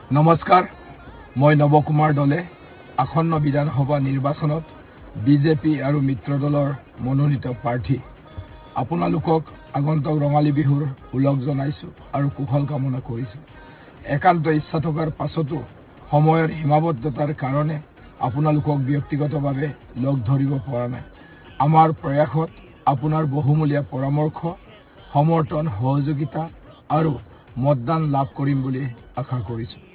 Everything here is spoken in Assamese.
নমস্কাৰ, মই নৱকুমাৰ দলে আসন্ন বিধানসভা নিৰ্বাচনত বিজেপি আৰু মিত্ৰ দলৰ মনোনীত প্ৰাৰ্থী। আপোনালোকক আগন্তুক ৰঙালী বিহুৰ ওলগ জনাইছোঁ আৰু কুশল কামনা কৰিছোঁ। একান্ত ইচ্ছা থকাৰ পাছতো সময়ৰ সীমাবদ্ধতাৰ কাৰণে আপোনালোকক ব্যক্তিগতভাৱে লগ ধৰিব পৰা নাই। আমাৰ প্ৰয়াসত আপোনাৰ বহুমূলীয়া পৰামৰ্শ, সমৰ্থন, সহযোগিতা আৰু মতদান লাভ কৰিম বুলি আশা কৰিছোঁ।